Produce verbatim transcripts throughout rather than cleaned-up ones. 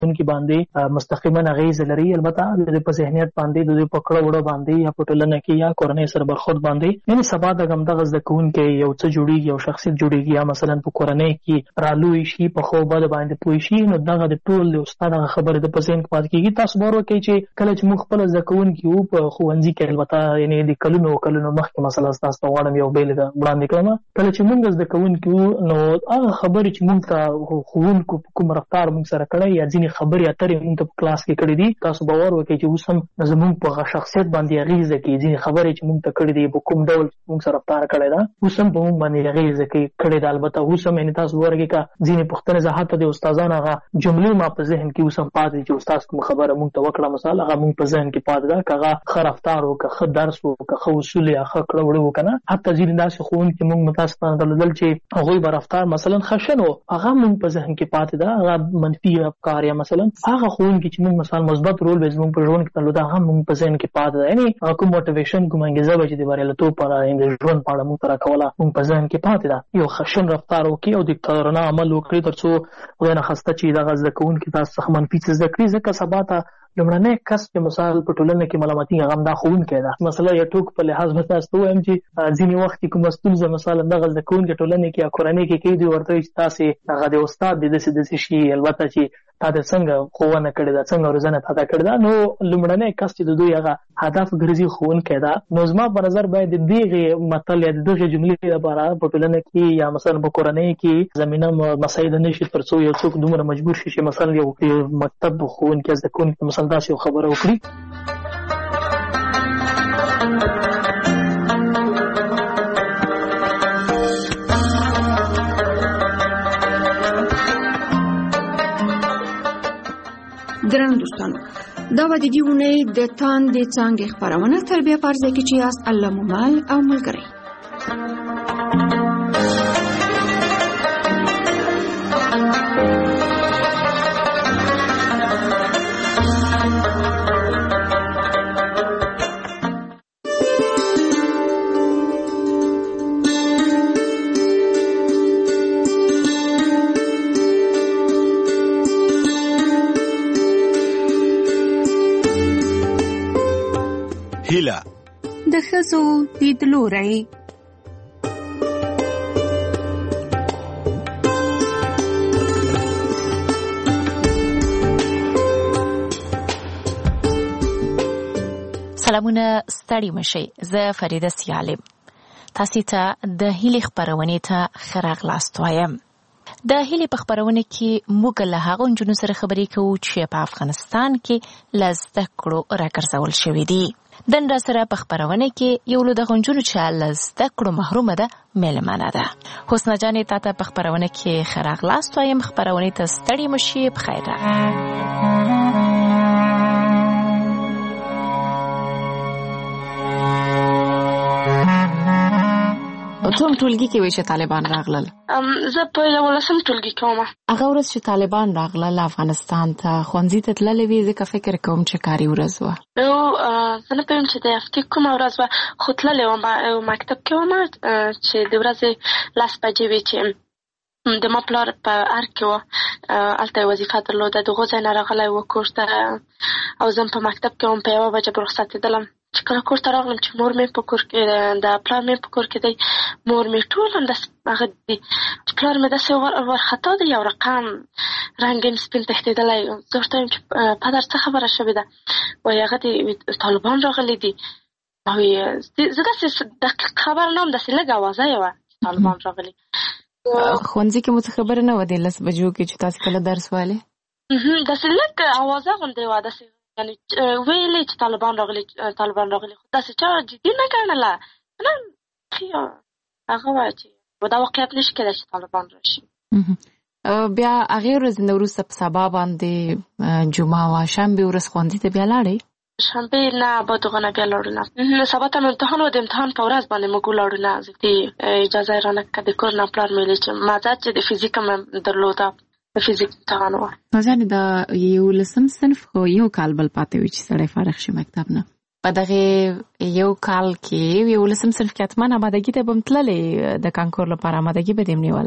کې باندې مستقیما اغیز لري. البته د په ذهنیت باندې د په کړه وړه باندې یا په ټولنه کې یا کورنۍ سره برخورد باندې یعنی سبا د غم دغه زده کوونکي یو څه جوړیږي، یو شخصیت جوړیږي، یا مثلا په کورنۍ کې رالوي شي، په خو بد باندې پوي شي، نو دغه د ټول د استاد خبره د په ذهن کې پاتې کیږي. تاسو باور وکړئ چې کله چې موږ خپل زده کوونکي وو په ښوونځي کې، البته یعنی د کلونو کلونو مخکې مثلا تاسو ته غواړم یو بیلګه وړاندې کړم، کله چې موږ زده کوونکي وو نو هغه خبرې چې موږ ته ښوونکو کوم رفتار موږ سره کړی یا ځینې خبرې اترې موږ ته په کلاس کې کړې دي، تاسو باور وکړئ چې اوس هم زموږ په شخصیت باندې اغیزه کوي. ځینې خبرې چې موږ ته کړې دي په کوم ډول موږ سره رفتار کړی ده اوس هم په موږ باندې اغیزه کوي کړې ده. البته اوس هم یعنې تاسو باور وکړئ که ځینې پوښتنې زه حتی د استادانو هغه جملې ما په ذهن کې اوس هم پاتې دي چې استاد کوم خبره موږ ته وکړه مثال هغه موږ په ذهن کې پاتې ده، که هغه ښه رفتار و، که ښه درس و، که ښه اصول یا ښه کړه وړه و که نه. حتی ځینې داسې ښوونکي موږ متاسفانه درلودل چې هغوی به رفتار مثلا خشن و، هغه موږ په ذهن کې پاتې ده، هغه منفي افکار یا مثلا هغه ښوونکي چې موږ مثلا مثبت رول به زموږ په ژوند کې درلوده هغه موږ په ذهن کې پاتې ده. یعنې کوم موټیویشن کوم انګېزه به چې د بریالیتوب په اړه د ژوند په اړه موږ ته راکوله موږ په ذهن کې پاتې ده. یو خشن رفتار وکړي او دیکتاتورانه عمل وکړي تر څو خدای نخواسته چې دغه زده کوونکي تاسو څخه منفي څه زده کړي، ځکه سبا ته لومړنی کس چې مثال په ټولنه کې ملامتي هغه همدا ښوونکی ده. مثلا یو ټوک په لحاظ به تاسو ته ووایم چې ځینې وخت کې کومه ستونزه مثلا دغه زده کوونکي ټولنې کې یا کورنۍ کې کوي، دوی ورته وایي چې تاسې هغه د استاد د داسې داسې شي، البته چې تا د څنګه ښوونه کړې ده، څنګه روزنه تا ته کړې ده. نو لومړنی کس چې د دوی هغه هدف ګرځي ښوونکی ده. نو زما په نظر باید د دغې متل یا د دغې جملې لپاره په ټولنه کې یا مثلا په کورنۍ کې زمینه مساعده نه شي تر څو یو څوک دومره مجبور شي چې مثلا یو مکتب ښوونکی زده کوونکي مثلا داسې یو خبره وکړي. ګران دوستانو، دا به د دې اونۍ د تاندې څانګې خپرونه تربیه په ارزه کې چې یاست الله مو مل او ملګری. هیله د ښځو لیدلوری. سلامونه، ستړي مشئ. زه فریده سیالم تاسو ته د هیلې خپرونې ته ښه راغلاست وایم. د هیلې په خپرونه کې موږ له هغو نجونو سره خبرې کوو چې په افغانستان کې له زده کړو راګرځول شوي دي. دن را سره په خپرونه کې یو له دغو نجونو چې له زده کړو محرومه ده میلمانه ده. حسنه جانې تا ته په خپرونه کې ښه راغلاست وایم. خپرونې ته ستړي مشئ. بخیر کوم ټولګي کې وای چې طالبان راغلل؟ زه په یولسم ټولګي کې وم. هغه ورځ چې طالبان راغلل افغانستان ته ښوونځي ته تللې وې، ځکه فکر کوم چې کاري ورځ وه. یو زه نه پوهېږم چې د هفتې کومه ورځ وه، خو تللې وم مکتب کې وم چې د ورځې لس بجې وې چې د ما پلار په ارګ کې وه، هلته یې وظیفه درلوده. د هغو ځای نه راغلی و کور ته او زه په مکتب کې وم. په یوه بجه به رخصتېدلم چې کله کور ته راغلم چې مور مې په کور کې د پلار مې په کور کې دی، مور مې ټول همداسې هغه دي چې پلار مې داسې وارخطا دی، یو رقم رنګ یې سپین تښتېدلی. زه ورته وایم چې پدر څه خبره شوې ده؟ وایي هغه دي طالبان راغلي دي. وایي زه داسې دقیق خبره نه وم، داسې لږ اوازه یې وه چې طالبان راغلي. ښوونځي کې مو څه خبره نه وه د لس بجو کې چې تاسې کله درس وایلې؟ داسې لږ اوازه غوندې وه، داسې یعنې ویلې چې طالبان راغلي طالبان راغلي، خو داسې چا جدي نه ګڼله. نه هغه وایه چې دا واقعیت نشي کېدای چې طالبان راشي. بیا هغې ورځ نه وروسته په سبا باندې جمعه وه، شنبې ورځ ښوونځي ته بیا لاړئ؟ شنبې نه بعد هغه نه بیا لاړو نه. سبا ته مې امتحان و، د امتحان په ورځ باندې موږ ولاړو نه. د اجازه یې رانه کړه د کور نه. پلار مې ویلې چې ما ځه چې د فزیک مې درلوده، د فزیک امتحان و. نازیانې د یولسم صنف خو یو کال بل پاتې وي چې سړی فارغ شي مکتب نه. په دغې یو کال کې یولسم صنف کې حتما امادګي ته به م تللې د کانکور لپاره؟ امادګي به دې م نیوله؟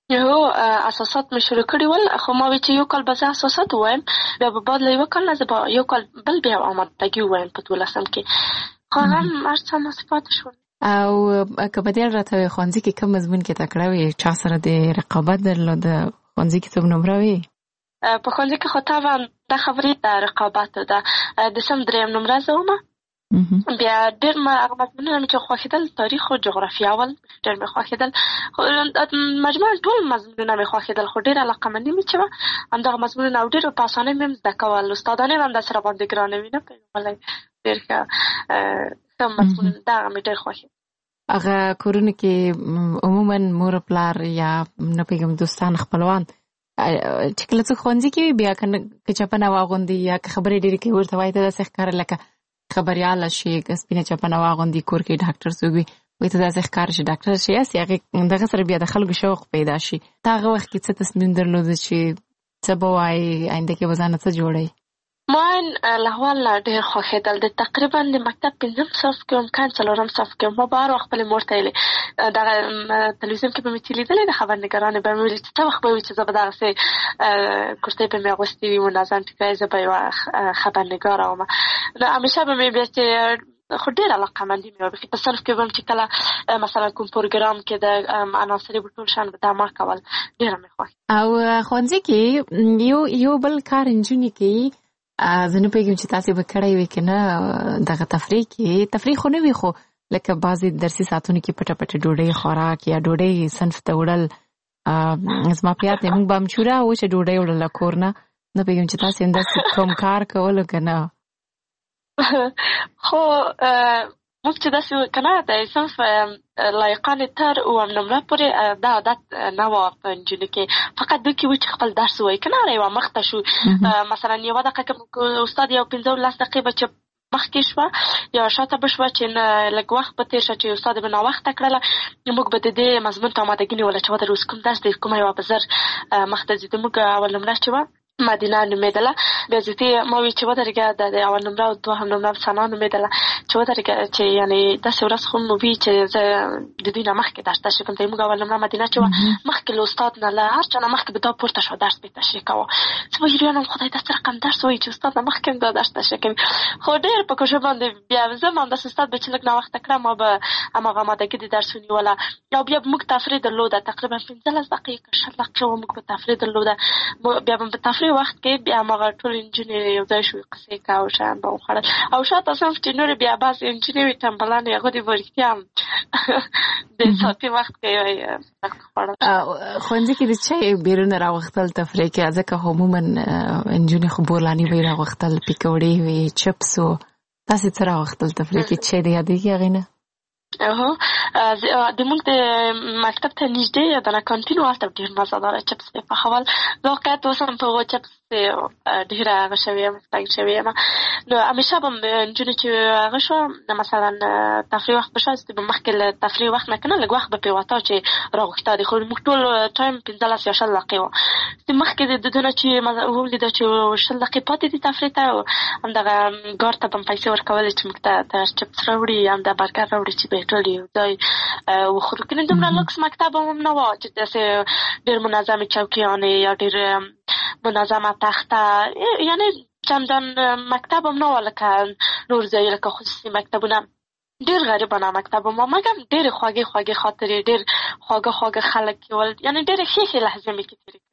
یو اساسات مې شروع کړي ول، خو ما وی چې یو کال به زه اساسات ووایم، بیا به بعد له یو کال نه زه به یو کال بل بیا آمادګي ووایم په دولسم کې. خو هغه هم هر څه ناسې پاتې شول. او که په دې راته وایې ښوونځي کې کوم مضمون کې تکړه وې، چا سره د رقابت درلوده، ښوونځي کې څوک نمره وې؟ په ښوونځي کې خو طبعا دا خبرې د رقابت ده. د سم درېیم نمره زه ومه. بیا ډېر هغه مضمونونه مې چې خوښېدل تاریخ او جغرافیه ول ډېر مې خوښېدل. مجموعاً ټول مضمونونه مې خوښېدل، خو ډېره علاقه‌مندي مې چې وه همدغه مضمونونه او ډېر په اسانۍ مې هم زده کول. استادان یې هم داسې راباندې ګرانه وي نه پوهېږم، ډېر ښه ښه مضمون دغه مې ډېر خوښېد. هغه کورونه کې عموماً مور پلار یا نه پوهېږم دوستان خپلوان چې کله څوک ښوونځي کې وي بیا که چپنه واغوندي یا که خبرې ډېرې کوي ورته وایي ته داسې ښکاري لکه خبریاله شي، که سپینه چپنه واغوندي کور کې ډاکټر څوک وي وایي ته داسې ښکار شي ډاکټر شي یاسې هغې دغه سره بیا د خلکو شوق پیدا شي. ته هغه وخت کې څه تصمیم درلوده چې څه به وایي آینده کې به ځانه څه جوړوي؟ ما له اول نه ډېر خوښېدل. د تقریبا د مکتب پنځم صف کې وم که څلورم صف کې وم، ما به هر وخت خپلې مور ته ویلې، دغه تلویزیون کې به مې چې لیدلې د خبرنګارانې به مې ویلې چې څه وخت به وي چې زه به دغسې کورتۍ به مې اغوستې وي منظم ټیکری، زه به یوه خبرنګاره وم. نو همیشه به مې بیا چې خو ډېر علاقه‌مندي مې وه بېخي په صنف کې به م چې کله مثلا کوم پروګرام کې د عناصرې به ټول شیان به دا ما کول، ډېره مې خوښ. او ښوونځي کې یو یو بل کار نجونې کوي، زه نه پوهېږم چې تاسې به کړی وي که نه، دغه تفریح کې تفریح خو نه وي خو لکه بعضې درسي ساعتونو کې پټه پټه ډوډۍ خوراک یا ډوډۍ صنف ته وړل. زما په یاد دی موږ به همچوره و چې ډوډۍ وړله کور نه. نه پوهېږم چې تاسې همداسې کوم کار کولو که نه؟ خو موږ چې داسې که نه د صنف لایقانې تر اووم نمره پورې دا عادت نه وه په نجونو کې، فقط دوی کې و چې خپل درس ووایي که نه یوه مخته شو. مثلا یوه دقیقه کې استاد یو پنځه لس دقیقې به چې مخکې شوه یا شاته به شوه چې لږ وخت به تېر شه چې استاد به ناوخته کړله، موږ به د دې مضمون ته امادګي نیوله چې ودر اوس کوم درس دی کومه یوه به زر مخته ځي. زموږ اول نمره چې وه مدینه نومېدله، بیا زیاتې ما وی چې ودرېږه د اول نمره او دوهم نمره ثنا نومېدله چې ودرېږه چې یعنې داسې ورځ خو وي چې زه د دوی نه مخکې درس تشریح کوم. زموږ اول نمره مدینه چې وه مخکې له استاد نه له هر چا نه مخکې به دا پورته شوه درس به یې تشریح کوه. زه به حیرانه وم خدای دا څه رقم درس وایي چې استاد نه مخکې هم دا درس تشریح کوي. خو ډېر په کوشش باندې بیا زه هم همداسې استاد به چې لږ ناوخته کړه ما به هماغه امادګي د درس ونیوله. او بیا به موږ تفریح درلوده تقریبا پنځلس دقیقې که شل دقیقې وه موږ به تفریح درلوده. بیا به په تفریح وخت کې بیا هماغه ټول نجونې یو ځای شوې قصې کوه او شیان به وخوړل. او شاته صنف چې نورې بیا بعضې نجونې وي ټمبلانې هغوی دې به رښتیا هم د ساعتي وخت کې خوړل. ښوونځي کې د چای بیرونه راوختل تفریح کې ځکه عموما نجونې خو بولاني به یې راوختل، پیکوړې وې، چپس و، تاسې څه راوختل تفریح کې؟ چای دې یادېږي هغې نه؟ هو د موږ د مکتب ته نږدې دغه کانتین و، هلته ډېر مزهداره چپس یې پخول. زه واقعیت اوس هم په هغو چپس ډېره هغه شوې یم ستنګ شوې یم. نو همیشه به نجونې چې هغه شوه مثلا تفریح وخت به شوه چې به مخکې له تفریح وخت نه که نه لږ وخت به پرې وته چې راغوښته دي. خو موږ ټول ټایم پنځلس یا شل دقیقې وه چې مخکې د دوی نه چې ولیده چې شل دقیقې پاتې دي تفریح ته، همدغه ګارد ته به م پیسې ورکولې چې موږ ته د چپس راوړي یا همدا برګر راوړي چې به یې ټول یو ځای وخورو. که نه دومره لوکس مکتب هم نه وه چې داسې ډېر منظمې چوکیانې یا ډېر منظمه تخته، یعنې چندان مکتب هم نه وه لکه نور ځای لکه خصوصي مکتبونه. ډېر غریبانه مکتب هم وه مګر ډېرې خوږې خوږې خاطرې، ډېر خواږه خواږه خلک یې ول، یعنې ډېرې ښې ښې لحظې مې کې تېرې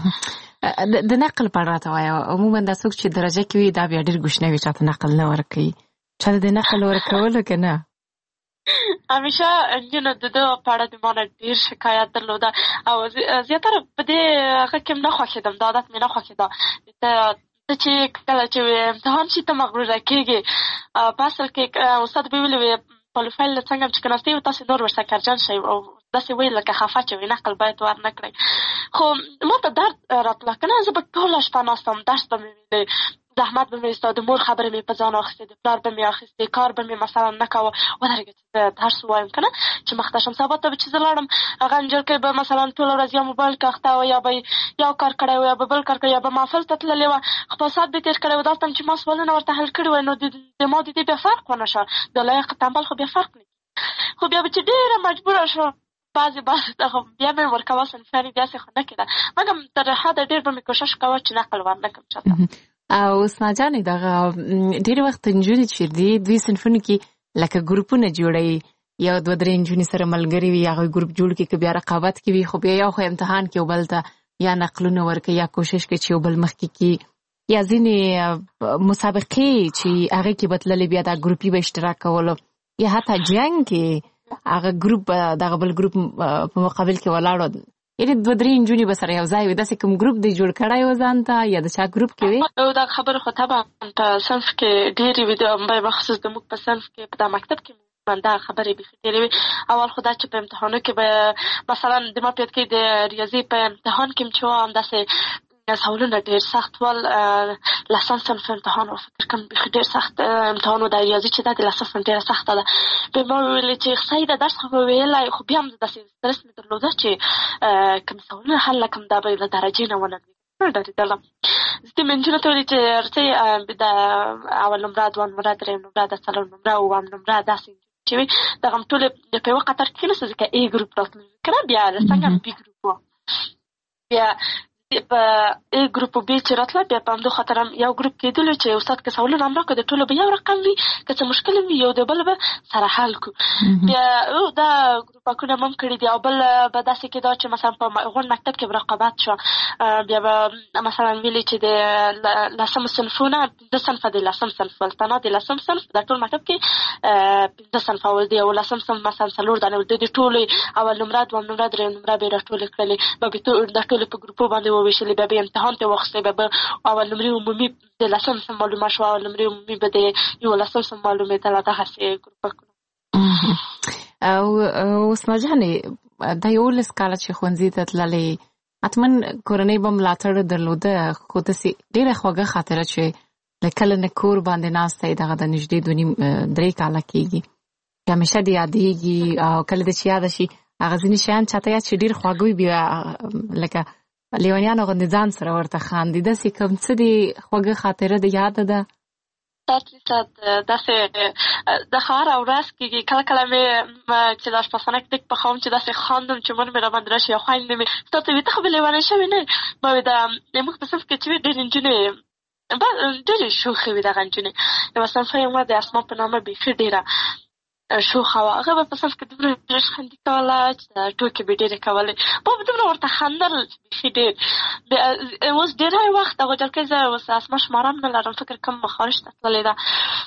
کړې. د نقل په اړه راته وایه، عموما دا څوک چې درجه کې وي دا بیا ډېر ګوشنه وي چاته نقل نه ورکوي، چاته د نقل ورکولو که نه؟ همیشه نجونو د ده په اړه د ما نه ډېر شکایت درلوده او زیاتره په دې هغه کې م نه خوښېدم، دا عادت مې نه خوښېده. ته چې کله چې امتحان شي ته مغروره کېږې. په اصل کې استاد به ویلې وې پروفایل له څنګه چې کېناستې وي تاسې نور ورسره کرجن شئ او داسې ویل لکه خفه چې وي نقل باید ور نه کړئ. خو ما ته درد راتله که نه، زه به ټوله شپه ناست وم، درس به مې ویلې، زحمت به مې ایسته، د مور خبرې مې په ځان اخیستې، د پلار به مې اخیستې، کار به مې مثلا نه کوه. ودرېږه چې زه درس ووایم که نه چې مخته شم. سبا ته به چې زه لاړم هغه نجلکۍ به مثلا ټوله ورځ یا موبایل کې اخته وه یا به یو کار کړی و یا به بل کار کړی یا به محفل ته تللې وه، خپل ساعت به یې تېر کړی و. دلته چې ما سوالونه ورته حل کړي وای نو د ما د دې بیا فرق ونه شه، د لایق تنبل خو بیا فرق نه. خو بیا به چې ډېره مجبوره شوه بعضې بعضې بیا مې ورکوه صنفیانې داسې خو نه کېده مګر تر حده ډېر به مې کوشش کوه چې نقل ورنه کړم چاته. او اسما جانې دغه ډېر وخت نجونې چې دي دوی صنفونو کې لکه ګروپونه جوړوي یو دوه درې نجونې سره ملګري وي هغوی ګروپ جوړ کړي که بیا رقابت کې وي خو بیا یو خو امتحان کې یو بل ته یا نقلونه ورکوي یا کوشش کوي چې یو بل مخکې کړي یا ځینې مسابقې چې هغې کې به تللې بیا دا ګروپي به اشتراک کولو یا حتی جنګ کې هغه ګروپ دغه بل ګروپ په مقابل کې ولاړو یعنې دوه درې نجونې به سره یو ځای وي داسې کوم ګروپ دی جوړ کړی و ځان ته یا د چا ګروپ کې وي؟ دا خبره خو طبعا په صنف کې ډېرې وي بخصوص زموږ په صنف کې په دا مکتب کې دا خبرې بیخي ډېرې وي. اول خو دا چې په امتحانو کې به مثلا د ما په یاد کې د ریاضي په امتحان کې چې وه همداسې سوالونه ډېر سخت ول لسم صنف امتحان و فکر کوم بیخي ډېر سخت امتحان و د ریاضي چې دا د لسم صنف ډېره سخته ده. بیا ما وویلې چې صحیح ده درس خو به ویلی خو بیا هم داسې سترس مې درلوده چې کوم سوالونه حل کړم دا به له درجې نه ولګېږي نه ډارېدلم. زه دې نجونو ته ویلې چې راځئ د اول نمره دوه نمره درېیم نمره د څلور نمره اووم نمره داسې چې وي دغه ټولې په یوه قطار کې کېناستو ځکه ای ګروپ راتلل که نه بیا څنګه بي ګروپ وه بیا په ای ګروپ و بي چې راتله بیا په همدو خاطر هم یو ګروپ کېدلو چې استاد که سوالونه هم راکړه د ټولو به یو رقم وي که څه مشکل وي یو د بل به سره حل کړو. بیا دا ګروپکونه هم کړي دي او بل به داسې کېده چې مثلا په غونډ مکتب کې به رقابت شوه بیا به مثلا ویلي چې د لسم صنفونه پنځه صنفه د لسم صنف ول تنها د لسم صنف د ټول مکتب کې پنځه صنفه ول دي او لسم صنف مثلا څلور دانې ول د ټولې اول نمره دویم نمره درېیم نمره به یې راټولې کړلې به دا ټولې په ګروپو باندې وویشلې بیا به امتحان ته واخیستی بیا به اول نمرې عمومي د لسم صنف معلومه شوه اول نمرې عمومي به د یولسم صنف معلومېدله دغسې ګروپکونه. او اسما جانې دا یولس کاله چې ښوونځي ته تللې حتما کورنۍ به ملاتړ درلوده خو داسې ډېره خوږه خاطره چې له کله نه کور باندې ناستی دغه د نږدې دوه نیم درې کاله کېږي چې همیشه دې یادېږي او کله دې چې یاده شي هغه ځینې شیان چاته یاد چې ډېر خواږه وي بیا لکه لیونیانو غوندې ځان سره ورته خاندي داسې کوم څه دې خوږه خاطره د یاده ده؟ صد فیصد داسې د هره ورځ کېږي کله کله مې چې د اشپزخانه کې ټیک پخوم چې داسې خاندم چې مور مې راباندې راشي او خویندې مې ستا ته وي ته خو به لیونۍ شوې نه ما وې د موږ په صنف کې چې وي ډېرې نجونې ډېرې شوخې وي دغه نجونې یوه صنفه یې ما د اسما په نامه بیخي ډېره شوخه وه هغه به په صنف کې دومره ډېر خندي کوله چې ټوکې به ډېرې کولې ما به دومره ورته خندل چې بیخي ډېر اوس ډېری وخت هغه جلکۍ زه اوس اسما شماره هم نه لرم فکر کوم مخارج ته تللې ده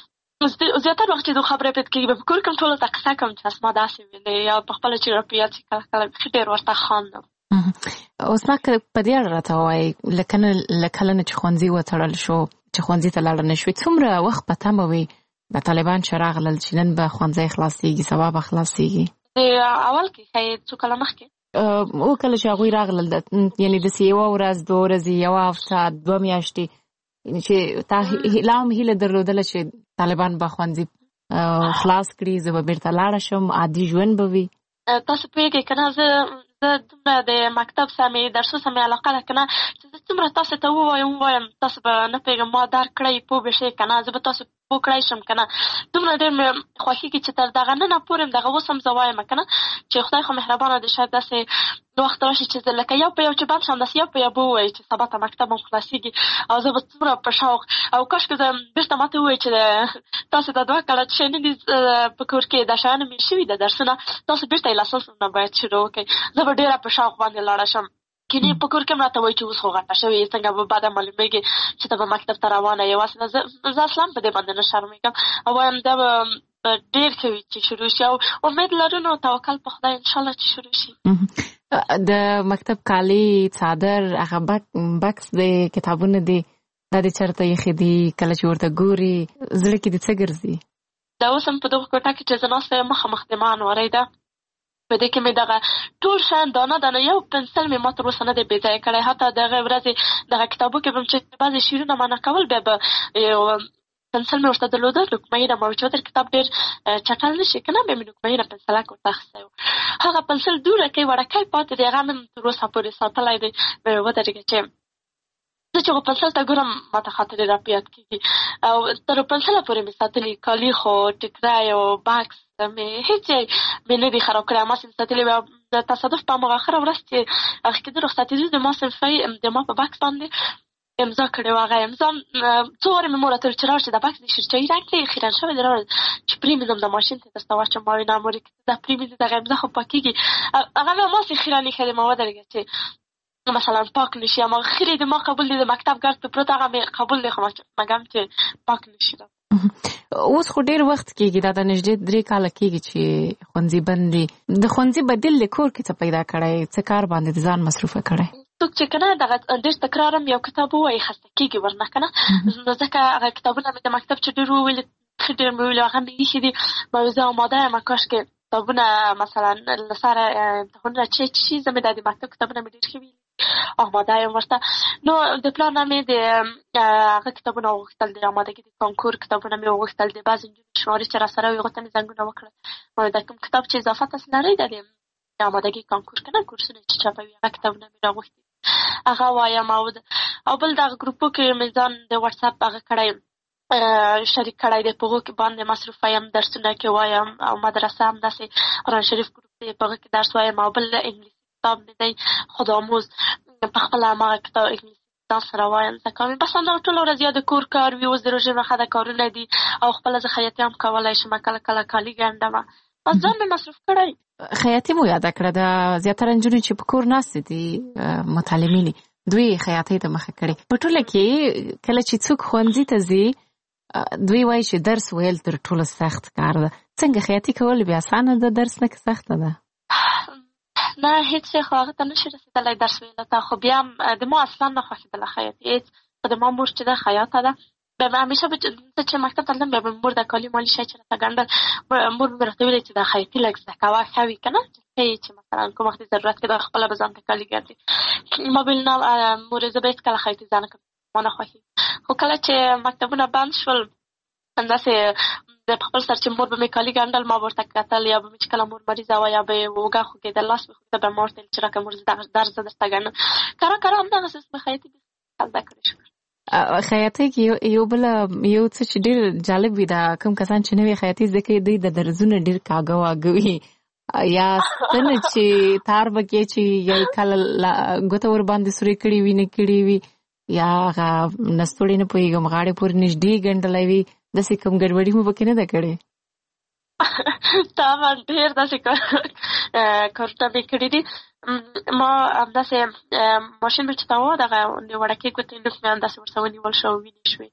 زیاتره وخت چې دو خبرې پېد کېږي به په کور کې هم ټولو ته قصه کوم چې اسما داسې ویلې یا په خپله چې راپه یاد شي کله کله بیخي ډېر ورته خاندم. اسما که په دې اړه راته ووایې له کله نه چې ښوونځي وتړل شو چې ښوونځي ته لاړه نه شوې څومره وخت په تمه وې د طالبان چې راغلل چې نن به ښوونځی خلاصېږي سبا به خلاصېږي؟ اول کې ښایي څو کاله مخکې او کله چې هغوی راغلل یعنې داسې یوه ورځ دوه ورځې یوه هفته دوه میاشتې چې تا لا هم هیله درلودله چې طالبان به ښوونځي خلاص کړي زه به بېرته لاړه شم عادي ژوند به وي؟ تاسو پوهېږئ که نه زه زه دومره د مکتب سره مې درسو سره مې علاقه ده که نه چې زه څومره تاسو ته ووایم ووایم تاسو به نه پوهېږم ما درک کړئ پوه به شئ که نه زه به تاسو پوه کړی شم که نه دومره ډېر مې خوښېږي چې تر دغه ننه پورې م دغه اوس هم زه وایم که نه چې خدای خو مهربانه دی شاید داسې وخت راشي چې زه لکه یو په یو چې بند شم داسې یو په یو به ووایي چې سبا ته مکتب هم خلاصېږي او زه به څومره په شوق او کاشکې زه بېرته ما ته ووایي چې تاسو ته دوه کاله چې نه دي په کور کې دا شیان مې شوي ده درسونه تاسو بېرته یې له اساس نه باید شروع وکړئ زه به ډېره په شوق باندې لاړه شم کینې په کور کې هم راته وایي چې اوس خو غټه شوې څنګه به بعده معلومېږي چې ته به مکتب ته روانه یې واسې زه اصلا په دې باندې نه شرمېږم او وایم دا به ډېر ښه وي چې شروع شي او امید لرو نو توکل په خدای انشاءالله چې شروع شي. د مکتب کالي څادر هغه بکس دی کتابونه دي دا دې چېرته ایښي دي کله چې ورته ګوري زړه کې دې څه ګرځي؟ دا اوس هم په دغه کوټه کې چې زه ناسته یم مخامخ د معنورۍ ده په دې کې مې دغه ټول شیان دانه دانه یو پنسل مې ما تر اوسه نه دی بې ځایه کړی حتی دغه ورځې دغه کتابو کې به م چې بعضې شعرونه معنا کول بیا به پنسل مې ورته درلوده نوکمهینه ما چې ودر کتاب ډېر چټل نه شي که نه بیا مې نوکمهینه پنسلک ورته اخیستی و هغه پنسل دوړکی وړکی پاتې دی هغه مې تر اوسه پورې ساتلی دی ودرېږه چې زه چې هغه پنسل ته ګورم ما ته خاطرې را په یاد کېږي او تر پنسله پورې مې ساتلي کالي خو ټیکری او بکس مې هېڅ مې نه دي خراب کړی ما چې مې ساتلي د تصادف په هماغه اخره ورځ چې هغه کې د رخصتېدو د ما صنفۍ د ما په بکس باندې امضا کړې وه. هغه امضا څو وارې مې مور راته وویل چې راشه دا بکس د شیرچایي رنګ دی خیرن شوی دی راوړه چې پرېمنځم د ماشین ته درته واچوم. ما ویل نه مورې که دا پرېمنځې دغه امضا خو پاکېږي. هغه بیا هماسې خیرن ایښی دی. ما ودرېږه چې مثلا پاک نشي. اما خیرې د ما قبول دی د مکتب ګرد په پروت هغه مې قبول دی خو مګم چې پاک نشي. اوس خو ډېر وخت کېږي دا د نږدې درې کاله کېږي چې ښوونځي بند دي. د ښوونځي بدیل د کور کې څه پیدا کړی څه کار باندې د ځان مصروفه کړی؟ څوک چې که نه دغه ډېر تکرار هم یو کتاب ووایي خسته کېږي ورنه که نه. نو ځکه هغه کتابونه مې د مکتب چې ډېر وویلې ښه ډېر مې وویلې هغه مې ایښي دي. ما ویل زه آماده یم کاشکې کتابونه مثلا له سره امتحانونه چې شي زه مې دا د مکتب کتابونه مې ډېر ښه ویلي آماده یم ورته. نو د پلار نه مې د هغه کتابونه وغوښتل د آمادګي د کانکور کتابونه مې وغوښتل. د بعضې نجونې شمارې چې راسره وي هغو ته مې زنګونه وکړل. ما د کوم کتاب چې اضافه تاسې لرئ د د آمادګي کانکور که نه کورسونه چې چاپوي هغه کتابونه مې راغوښتي هغه وایم. او او بل دغه ګروپو کې مې ځان د وټساپ هغه کړی شریک کړی دی په هغو کې باندې مصروفه یم درسونه کې وایم. او مدرسه همداسې قرآن شریف ګروپ دی په هغه کې درس وایم. او بل انګلیسي کتاب مې دی خودآموز په خپله هماغه کتاب انګلیسي ځان سره وایم زده کوم. بس همدغه ټوله ورځ یا د کور کار وي. اوس د روژې نښه د کارونه دي او خپله زه خیاطي هم کولی شم کله کله کالي ګنډمه. بس ځان مې مصروف کړی. خیاطي مو یاده کړه د زیاتره نجونې چې په کور ناستې دي متعلمینې دوی خیاطۍ ته مخه کړې. په ټوله کې کله چې څوک ښوونځي ته ځي دوی وایي چې درس ویل تر ټولو سخت کار ده. څنګه خیاطي کول بیا اسانه ده درس نه که سخته ده؟ نه هېڅ شی خو هغه ته نه شي رسېدلی درس ویلو ته. خو بیا هم د ما اصلا نه خوښېدله خیاطي هېڅ. خو د ما مور چې ده خیاطه ده بیا به همیشه به زه چې مکتب ته تلم بیا به مور د کالي مالي شی چې راته ګنډل مور به مې راته ویلې چې دا خیاطي لږ زده کوه ښه وي که نه ښه یې چې مثلا کوم وخت ضرورت کې دا خپله به ځان ته کالي ګنډي. ما به ویل نه مورې زه به هېڅکله خیاطي زده نه کړم ما نه خوښېږي. خو کله چې مکتبونه بند شول همداسې د خپل سر چې مور به مې کالي ګنډل ما به ورته کتل یا به مې چې کله مور مریضه وه یا به یې اوږه خوږېدل لاس مې خوږېده به ما ورته ویل چې راکړه مور زه دغه درس زه درته ګنډم. کره کره همدغسې مې خیاطي زده کړې شو. خیاطۍ کې یو بل یو څه چې ډېر جالب وي دا کوم کسان چې نوې خیاطي زده کوي دوی د درزونه ډېر کاږه واږه وي یا څنګه چې تار به کې چې یا کله ګوته ور باندې سورې کړي وي نه کړي وي یا هغه نستوړې نه پوهېږم غاړې پورې نږدې ګنډلی وي داسې کوم ګډوډي مو پکې نه ده کړې؟ طبعا ډېر داسې کارونه مې کړي دي. ما همداسې ماشین مې چې ته وه دغه د وړکې ګوتې نوک مې همداسې ورته ونیول شو وینې شوې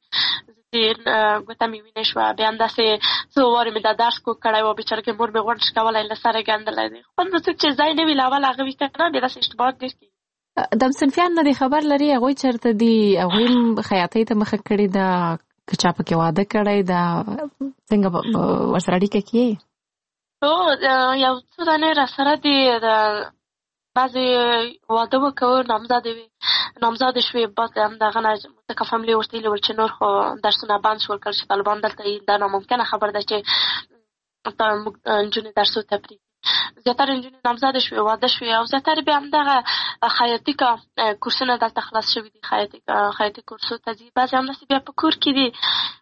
ګوته مې وینې شوه. بیا همداسې څو وارې مې دا درس کوږ کړی و بېچارګۍ مور مې غونډ کولی له سره ګنډلی دی. خو نو څوک چې ځای نه وي له اوله هغه وي که نه بیا داسې اشتباهات ډېر کېږي. د همصنفیان نه دې خبر لري هغوی چېرته دي هغوی هم خیاطۍ ته مخه کړې ده که چا پکې واده کړی ده څنګه ورسره اړیکه کې یې؟ هو یو څو دانې راسره دي بعضې واده وکړو نامزادې وې نامزادې شوې بعد همدغه نه ځکه فاملي ورته ویلي ول چې نور خو درسونه بند شول کله چې طالبان دلته یي دا ناممکنه خبر ده چې موږ نجونې درسو ته پرېږدي. زیاتره نجونې نامزادې شوې واده شوې او زیاتره بیا همدغه خیاطي کورسونه دلته خلاص شوي دي خیاطي خیاطي کورسو ته ځي. بعضې همداسې بیا په کور کې دي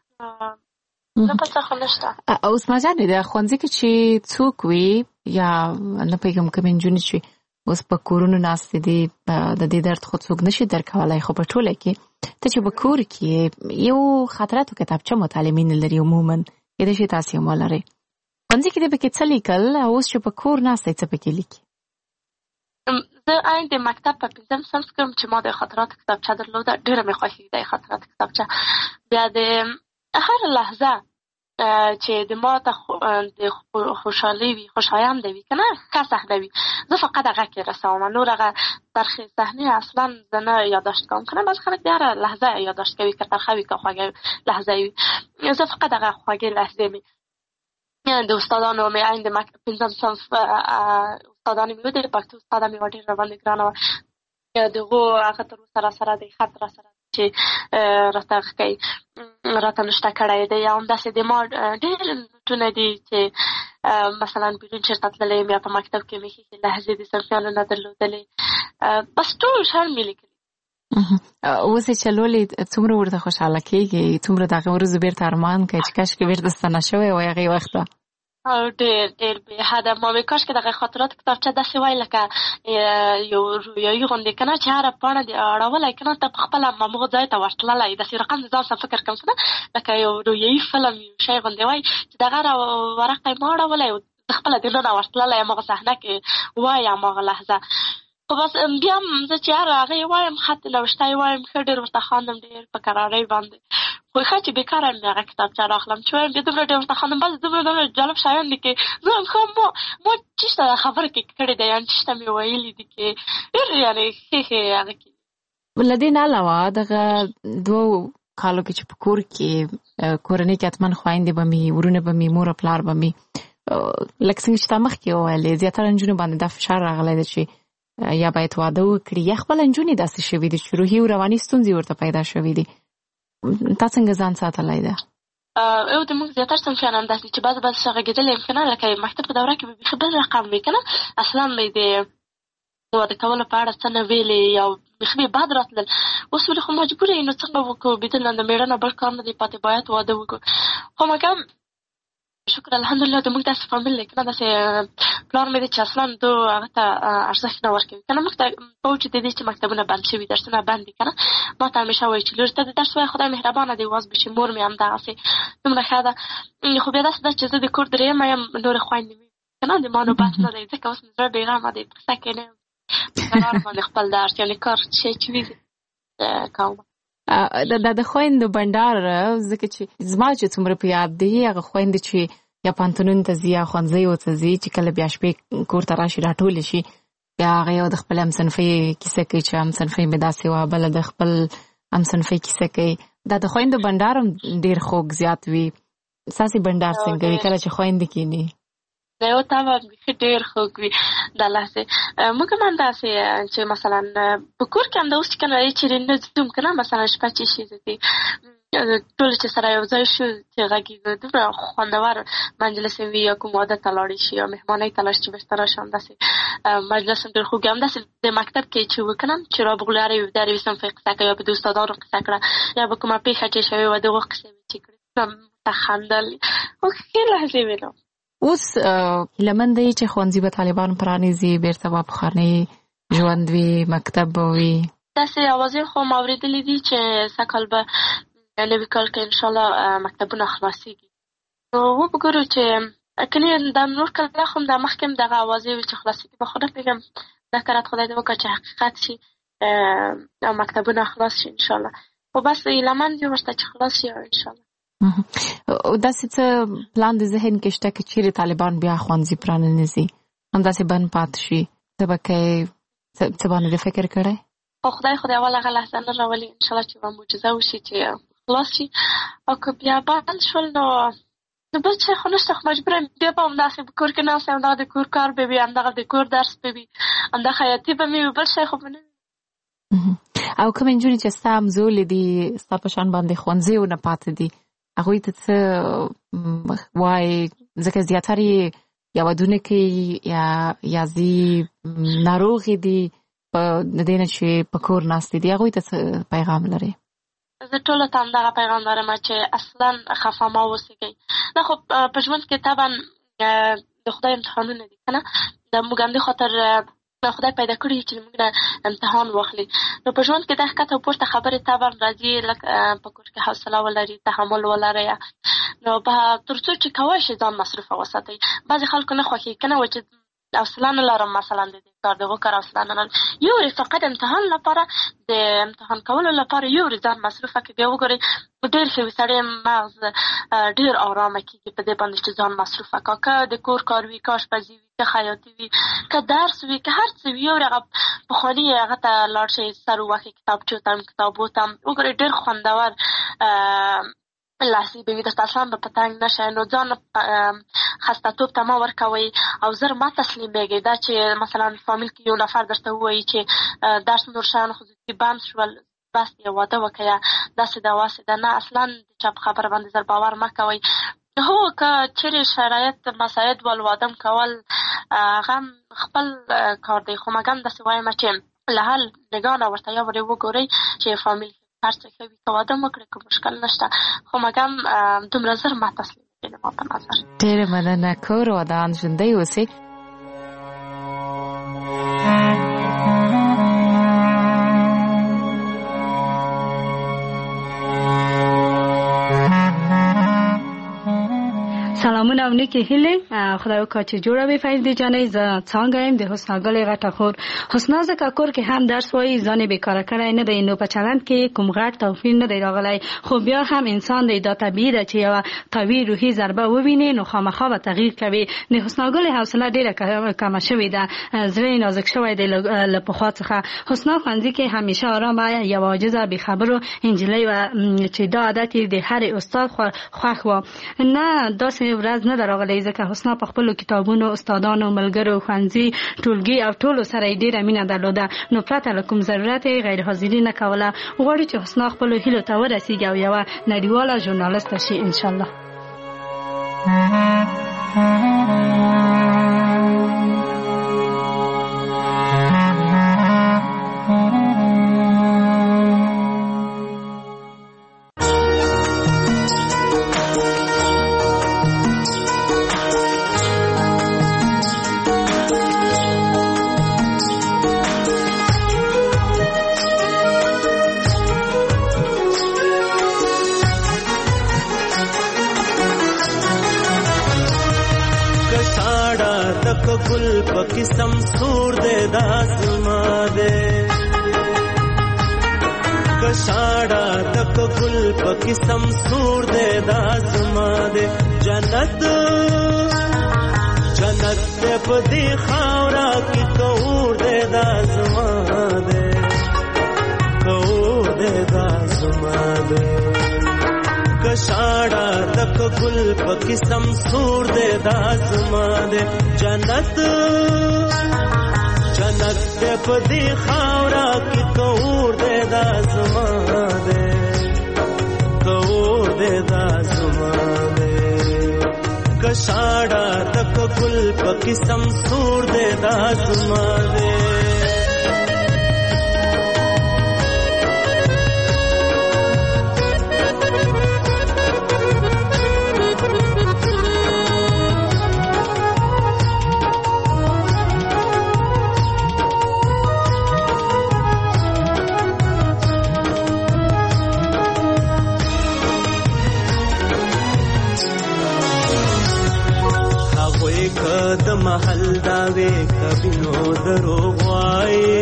نه بل څه خو نشته. عثمان جانې د ښوونځي کې چې څوک وي یا نه پوهېږم کومې نجونې چې اوس په کورونو ناستې دي د دې درد خو څوک نشي درکولی خو په ټوله کې ته چې په کور کې یو خاطراتو کتابچه متعلمین لري عموما کېدای شي تاسې هم ولرئ ښوونځي کې دې پکې څه لیکل او اوس چې په کور ناستئ څه پکې لیکي؟ زه عین د مکتب په پنځم صنف کې چې ما د خاطراتو کتابچه درلوده ډېره مې خوښېږي د خاطراتو کتابچه. بیا د هر لحظه چې د ما ته د خوشحالي وي خوشایند وي که نه ښه صحنه وي زه فقط هغه کې رسوم نور هغه ترخې صحنې اصلا زه نه یادداشت کوم که نه بعضې خلک د هره لحظه یادداشت کوي که ترخه وي که خوږه لحظه وي زه فقط هغه خوږې لحظې مې د استادانو مې عین د پنځم صنف استادانې مې ودې پښتو استاده مې وه ډېر راباندې ګرانه وه د هغو هغه تر اوسه راسره دی خط راسره چې راته ښکوي راته نشته کړی دی یا همداسې د ما ډېر نوټونه دي چې مثلا بیرون چېرته تللی یم یا په مکتب کې مې ښې لحظې د صنفیانو نه درلودلې بس ټول شیان مې لیکلي. اوس یې چلولې څومره ورته خوشحاله کېږي څومره د هغې ورځو بېرته ارمان کوي چې کاشکې بېرته ستنه شوی وای هغې وخته؟ او ډېر ډېر بې حده ما وې کاش کې دغه خاطرات کتابچه داسې وای لکه یو رویایي غوندې که نه چې هره پاڼه دې اړولی که نه ته په خپله هماغه ځای ته ورتللی داسې رقم د ځان سره فکر کوم که نه لکه یو رویایي فلم یو شی غوندې وای چې دغه ورقه یې ما اړولی او زه خپله دننه ورتللی هماغه صحنه کې وای هماغه لحظه خو بس بیا هم زه چې هر هغه یې وایم خط نوشته یې وایم ښه ډېر ورته خاندم ډېر په کرارۍ باندې خو ښه چې بېکاره مې هغه کتابچه راخلم چې وایم بیا دومره ډېر ورته خاندم بس دومره دومره جالب شیان دي کې زه وایم ښه ما ما چېشته خبره کې کړې ده یعنې چېشته مې ویلي دي کې ډېر یعنې ښې ښې هغه کې له دې نه علاوه دغه دوو کالو کې چې په کور کې کورنۍ کې حتما خویندې به مې ورونه به مې مور او پلار به مې لکه څنګه چې تا مخکې وویلې زیاتره نجونو باندې دا فشار راغلی ده چې یا باید واده وکړي یا خپله نجونې داسې شوي دي چې روحي او رواني ستونزې ورته پیدا شوي دي تا څنګه ځان ساتلی ده؟ او د موږ زیاتر صنفیان هم داسې چې بعضې بعضې څه غږېدلی یم که نه لکه مکتب په دوره کې به بیخي بل رقم وي که نه اصلا به یې د واده کولو په اړه څه نه ویلې یا بیخي بې بد راتلل اوس ولې خو مجبور یې نو څنګه وکړو بېدل نه د مېړه نه بل کار نه دی پاتې باید واده وکړو خو مګم شکر الحمدلله د موږ داسې فامیل دی که نه داسې پلار مې دی چې اصلا دو هغه ته ارزښت نه ورکوي که نه موږ ته باوجود د دې چې مکتبونه بند شوي درسونه بند دي که نه ما ته همیشه وایي چې لور ته د درس وایه خدای مهربانه دی واز بشي مور مې همدغسې دومره ښه ده خو بیا داسې ده چې زه د کور درېیمه یم نورې خویندې مې که نه د ما نوبت نه دی ځکه اوس مې زړه بېغمه دی په قصه کې نه یم قرار باندې خپل درس یعنې کار شی چې وي کوم دا د خویندو بنډار ځکه چې زما چې څومره په یاد دی هغه خویندې چې یا پوهنتونونو ته ځي یا ښوونځیو ته ځي چې کله بیا شپې کور ته راشي راټولې شي بیا هغه یو د خپل همصنفۍ کیسه کوي چې همصنفۍ مې داسې وه بله د خپل همصنفۍ کیسه کوي دا د خویندو بنډار هم ډېر خوږ زیات وي ستاسې بنډار څنګه وي کله چې خویندې کښېني د یو طبعا بیخي ډېر خوږ وي دا لحظې موږ هم همداسې چې مثلا په کور کې همدا اوس چې که نه چېرې نه ځو که نه مثلا شپه چې شي دي ټول چې سره یو ځای شو چې غږېږو دومره خوندور مجلس وي یا کوم واده ته لاړې شي یا مهمانۍ ته لاړ شي چې بېرته راشي همداسې مجلس هم ډېر خوږ وي همداسې د مکتب کې چې وو که نه چې رابغلي هر یو د هر یوې صنفۍ قصه کوي یا به د استادانو قصه کړه یا به کومه پېښه چې شوې وه د هغو قصې مې چې کړې ته خندل خو ښې لحظې وې نو اوس هیلهمن دی چې ښوونځي به طالبان پرانیزي بېرته به پخوانی ژوند وي مکتب به وي داسې اوازې خو ما اورېدلي دي چې سږ کال به نوي کال کې انشاءالله مکتبونه خلاصېږي نو وګورو چې کنې دا نور کله خو دا مخکې هم دغه اوازې وي چې خلاصېږي به خو نه پوهېږم دا کرت خدای دې وکړه چې حقیقت شي او مکتبونه خلاص شي انشاءالله خو بس هیلهمن دي ورته چې خلاص شي انشاءالله داسې څه پلان د ذهن کې شته که چیرې طالبان بیا ښوونځي پرانیزي همداسې بند پاتې شي ته به کوې څه باندې دې فکر کړی خو خدای خو د اول هغه لحظه نه راولي انشاءالله چې به معجزه وشي چې خلاص شي او که بیا بند شول نو نو بل څه خو نشته خو مجبوره بیا به همداسې په کور کې ناست یم همدغه د کور کار به وي همدغه د کور درس به وي همدا خیاطي به مې وي بل شی خو به نه وي او کومې نجونې چې ستا همزولې دي ستا په شان باندې ښوونځیو نه پاتې دي هغوی ته څه وایي ځکه زیاتره یې یا ودونه کوي یا یا ځي ناروغې دي په د دې نه چې په کور ناستې دي هغوی ته څه پیغام لرې زه ټولو ته همدغه پیغام لرم چې اصلا خفه مه اوسېږئ نه خو په ژوند کې طبعا د خدای امتحانونه دي که نه د موږ همدې خاطر خدای پیدا کړي چې موږ نه امتحان واخلي نو په ژوند کې د ښکته او پورته خبرې طبعا راځي لکه په کور کې حوصله ولري تحمل ولرئ نو به تر څو چې کولی شئ ځان مصروفه وساتئ بعضې خلکو نه خوښېږي که نه و چې حوصله نه لرم مثلا د دې کار د هغو کار حوصله نه لرم یو ورځ فقط امتحان لپاره د امتحان کولو لپاره یو ورځ ځان مصروفه کړي بیا وګورئ ډېر ښه وي سړی مغز ډېر ارامه کېږي په دې باندې چې ځان مصروفه کړه که د کور کار وي که اشپزي وي که خیاطي وي که درس وي که هر څه وي یو هغه پخواني هغه ته لاړ شئ سر ووهئ کتابچو ته کتابو ته وګورئ ډېر خوندور لحظې به وي درته اصلا به په تنګ نه شئ نو ځان خسته‌توب ته مه ورکوئ او زر مه تسلیمېږئ دا چې مثلا فامیل کې یو نفر درته ووایي چې درس نور شیان خصوصي بند شول بس یې واده وکړه داسې ده واسې ده نه اصلا د چا په خبره باندې زر باور مه کوئ هو که چیرې شرایط مساعد ول واده م کول هغه خپل کار دی خو مګم داسې وایم چې له هر نګاه نه ورته یا ورې وګورئ چې فامیل هر څه ښه وي که واده م وکړئ که مشکل نشته خو مګم دومره زر مه تسلیمېږئ دی ما په نظر. ډېره مننه. کور ودان ژوندی اوسئ. سلامونه او نیکی هیله. خدای وکړي چې جوړه وي فایز دی جانې. زه څنګه يم د حسنا ګلې غټه خور. حسنا زکه کور کې هم درس وایي، ځان به کار کړای نه دی، نو په چلند کې کوم غټ توفیر نه دی راغلی، خو بیا هم انسان دی دا طبيعي ده چې یو قوي روحي ضربه وویني نو خامخا به تغییر کوي. د حسنا ګلې حوصله ډیره کمه شوې ده، زړه نازک شوی دی له پخوا څخه. حسنا ښوونځي کې همیشه آرامه، یو عاجزه، بې خبرو انجلۍ و چې دا عادت د هر استاد خوښ و. نه داسې ورځ نه دراغلی ځکه حسنا په خپلو کتابونو، استادانو، ملګرو، ښوونځي، ټولګي او ټولو سره یې ډېره مینه درلوده، نو پرته له کوم ضرورت یې غیر حاضري نه کوله. غواړي چې حسنا خپلو هیلو ته ورسیږي او یوه نړیواله ژورنالسته شي انشاءالله. گل پکسم سور دے داسما دے کشاڑا تک گل پکسم سور دے داسما دے جنت جنت دے پدی خاورا کی کور دے داسما دے کور دے داسما دے کشاڑا تک گل پکسم سور دے داسما دے جنت جنت دے پدی خاورا کی کور دے داسما دے کور دے داسما دے کشاڑا تک گل پکسم سور دے داسما دے د محل داوے کبھی نو دروغ وائے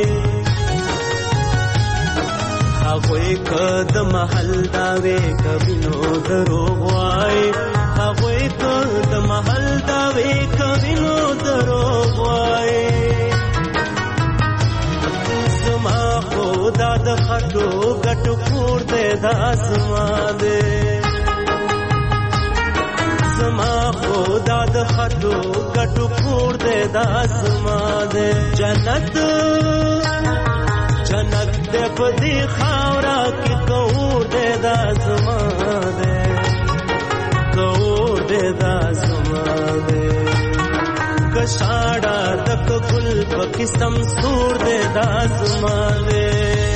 هغوی که د محل داوے کبھی نو دروغ وائے هغوی که د محل داوے کبھی نو دروغ وائے زما خدا د خټو ګټو کور دے داسما دے زما خدا د خټو ګټو کور دے داسما دے جنت جنت دے پدی خاورا کی کور دے داسما دے کور دے داسما دے کشاڑا تک گل پکسم سور دے داسما دے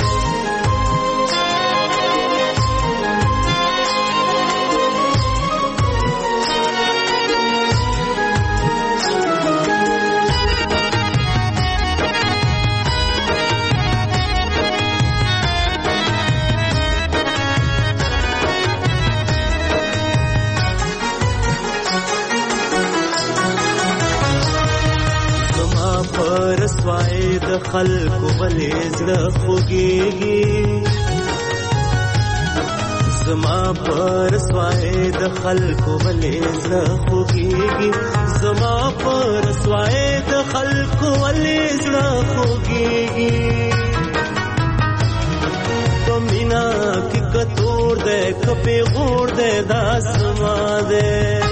رسوائی د خلق بلې زړه خوږیږي زما پر رسوائی د خلق بلې زړه خوږیږي زما پر رسوائی د خلق بلې زړه خوږیږي په مینا کې کتور دې کپې غور دې داسما دې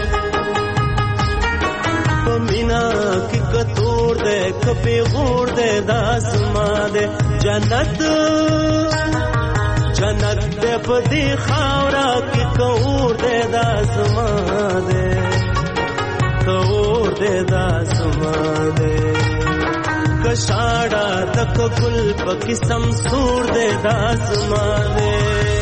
په مینا کې کتور دے کپی غور دے داسما دے جنت جنت دے پدی خاورا کی کور دے داسما دے کور دے داسما دے کشاڑا تک گل پکسم سور دے داسما دے